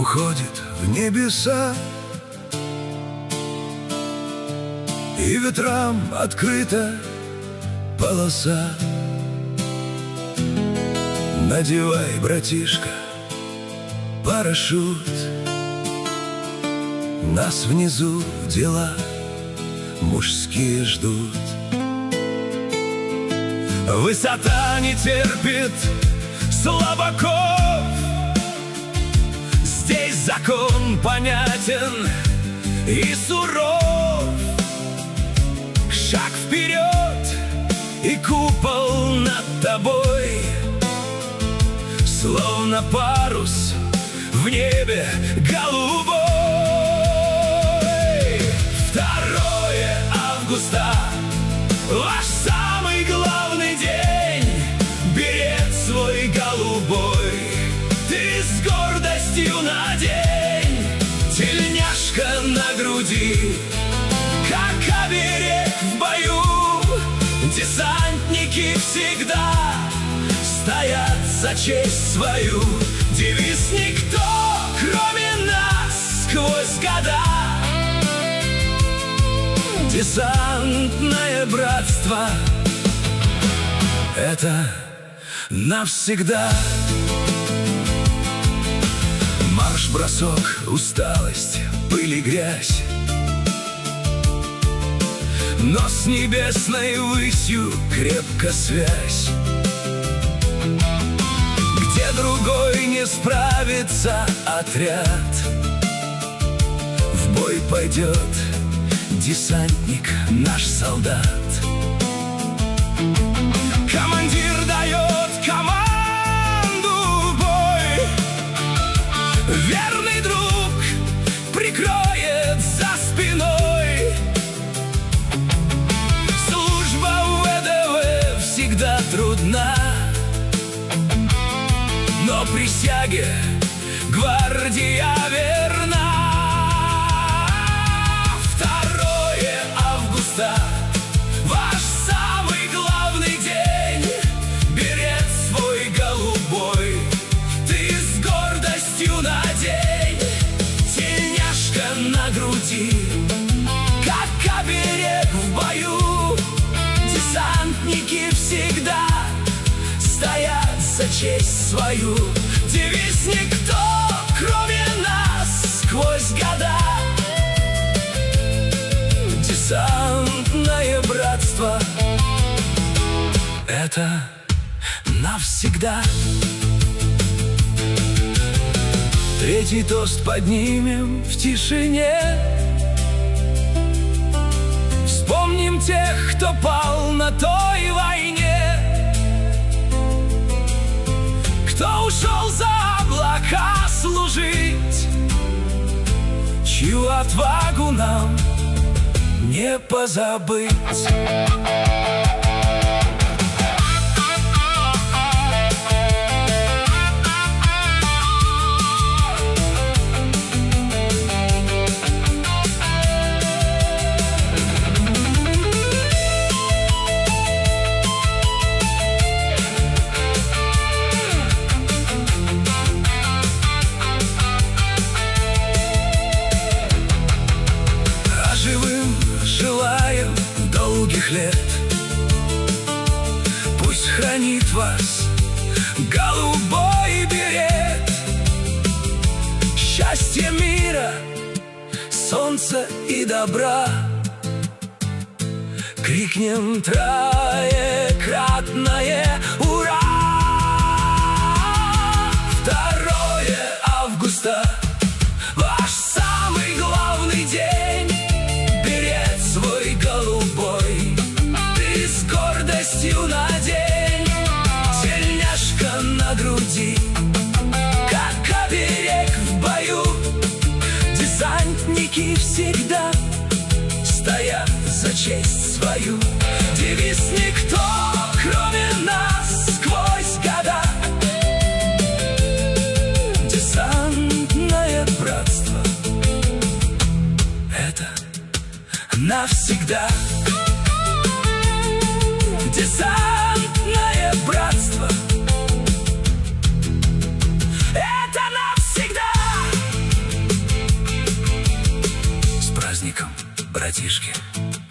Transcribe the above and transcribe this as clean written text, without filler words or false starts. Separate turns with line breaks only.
уходит в небеса, и ветрам открыта полоса. Надевай, братишка, парашют, нас внизу дела мужские ждут. Высота не терпит слабаков, здесь закон понятен и суров. Шаг вперед, и купол над тобой, словно парус в небе голубой. 2 августа, ваш самый главный день, берет свой голубой ты с гордостью надень. Тельняшка на груди, как оберег в бою, десантники всегда стоят за честь свою. Девиз никто, кроме нас, сквозь года. Десантное братство — это навсегда. Марш-бросок, усталость, пыль и грязь, но с небесной высью крепко связь. Где другой не справится отряд, в бой пойдет десантник, наш солдат. Командир дает команду в бой, верный друг прикроет за спиной. Служба в ВДВ всегда трудна, но присяге гвардия верна. 2 августа, ваш самый главный день, берет свой голубой ты с гордостью надень. Тельняшка на груди, как оберег в бою, десантники всегда стоят за честь свою. Девиз никто, кроме нас, сквозь года. Десантное братство — это навсегда. 3-й тост поднимем в тишине, вспомним тех, кто пал на той войне, кто ушел за облака служить, чью отвагу нам не позабыть. Желаем долгих лет, пусть хранит вас голубой берет. Счастья, мира, солнца и добра, крикнем троекратное ура! 2 августа, ваш самый главный день, берет свой голубой ты с гордостью надень. Тельняшка на груди, как оберег в бою, десантники всегда стоят за честь свою. Девиз никто, кроме нас, сквозь года. Десантное братство — это навсегда. Десантное братство — это навсегда. братишки.